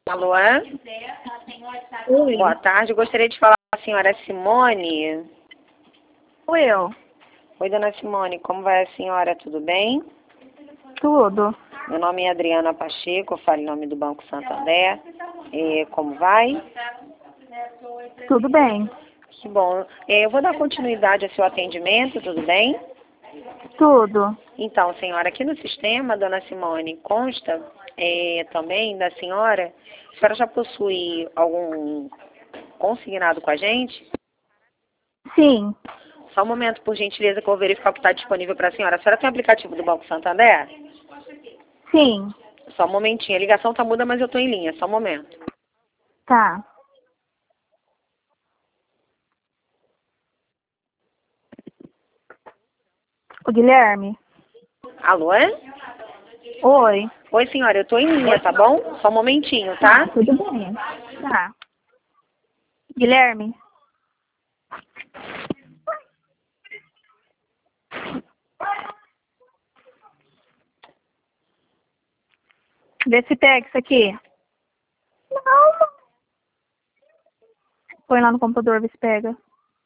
Alô? Oi. Boa tarde. Eu gostaria de falar com a senhora Simone. Sou eu. Oi, dona Simone. Como vai a senhora? Tudo bem? Tudo. Meu nome é Adriana Pacheco. Eu falo em nome do Banco Santander. Como vai? Tudo bem. Que bom. Eu vou dar continuidade ao seu atendimento, tudo bem? Tudo. Então, senhora, aqui no sistema, dona Simone, consta também da senhora. A senhora já possui algum consignado com a gente? Sim. Só um momento, por gentileza, que eu vou verificar o que está disponível para a senhora. A senhora tem o aplicativo do Banco Santander? Sim. Só um momentinho. A ligação está muda, mas eu estou em linha. Só um momento. Tá. O Guilherme? Alô? Oi. Oi, senhora. Eu estou em linha, tá bom? Só um momentinho, tá? Tudo bem. Tá. Guilherme? Vê se pega isso aqui. Não. Põe lá no computador, vê se pega.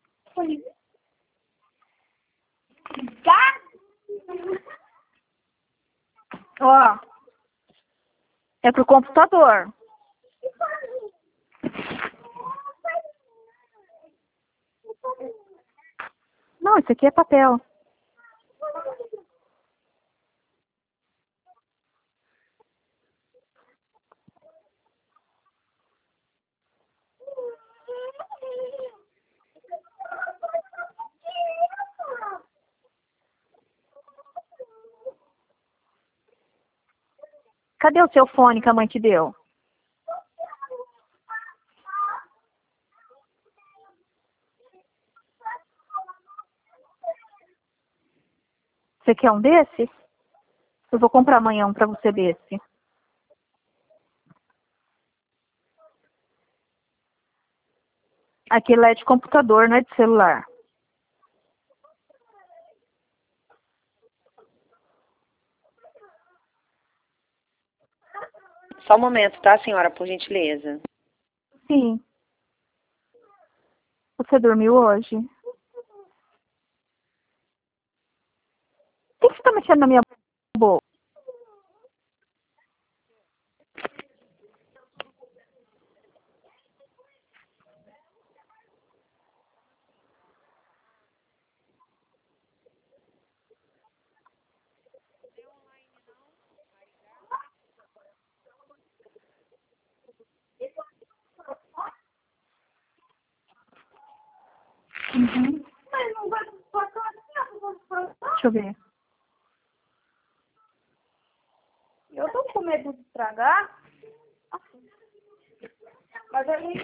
Ó. É pro computador. Não, isso aqui é papel. Cadê o seu fone que a mãe te deu? Você quer um desse? Eu vou comprar amanhã um pra você desse. Aquele é de computador, não é de celular. Só um momento, tá, senhora? Por gentileza. Sim. Você dormiu hoje? O que você tá mexendo na minha boca? Uhum. Deixa eu ver. Eu tô com medo de estragar, mas aí...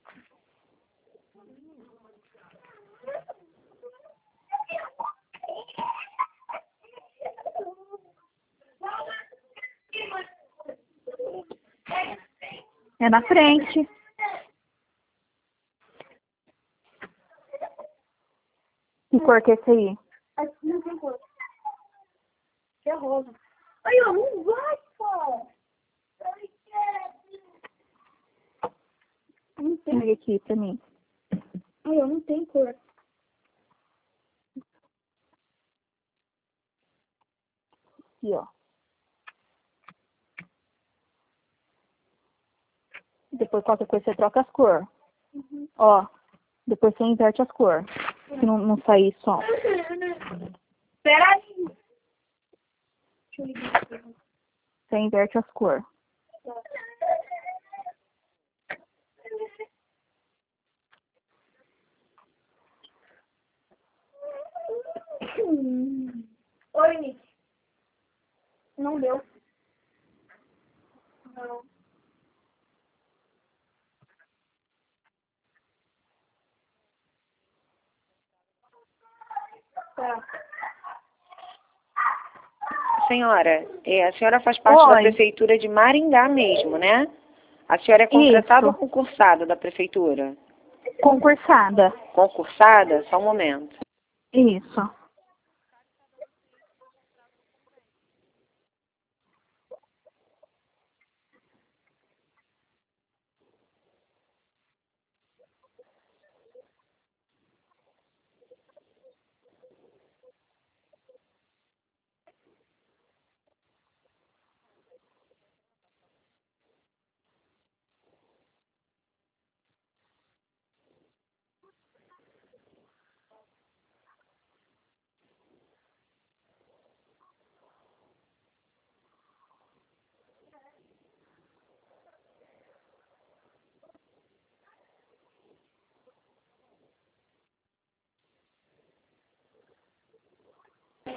É na frente. Que cor que é esse aí? Aqui não tem cor. Que é rosa. Ai, eu não vai, pô. Não tem. Pega aqui pra mim. Ai, eu não tenho cor. Aqui, ó. Depois qualquer coisa você troca as cores. Uhum. Ó. Depois você inverte as cores. Se não sair som. Espera aí. Deixa eu ligar aqui. Você inverte as cores. Oi, Nick. Não deu. Não. Tá. Senhora, a senhora faz parte da Oi. prefeitura de Maringá mesmo, né? A senhora é contratada ou Isso. concursada da prefeitura? Concursada. Concursada? Só um momento. Isso.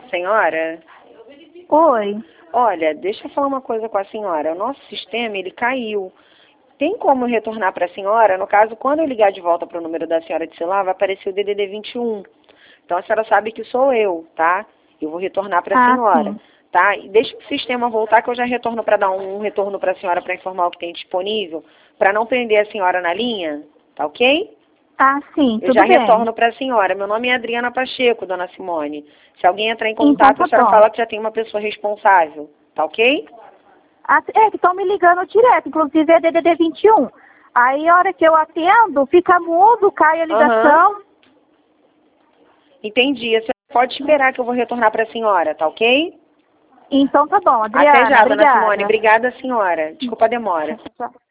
Senhora? Oi. Olha, deixa eu falar uma coisa com a senhora. O nosso sistema, ele caiu. Tem como eu retornar para a senhora? No caso, quando eu ligar de volta para o número da senhora de celular, vai aparecer o DDD 21. Então, a senhora sabe que sou eu, tá? Eu vou retornar para a senhora, Sim. tá? E deixa o sistema voltar que eu já retorno para dar um retorno para a senhora para informar o que tem disponível, para não prender a senhora na linha, tá ok? Sim, Eu tudo já bem. retorno para a senhora. Meu nome é Adriana Pacheco, dona Simone. Se alguém entrar em Então contato, tá a senhora bom. fala que já tem uma pessoa responsável, tá ok? Que estão me ligando direto, inclusive é DDD 21. Aí, a hora que eu atendo, fica mudo, cai a ligação. Entendi. A senhora pode esperar que eu vou retornar para a senhora, tá ok? Então tá bom, Adriana. Até já, dona Obrigada. Simone. Obrigada, senhora. Desculpa a demora. Tchau.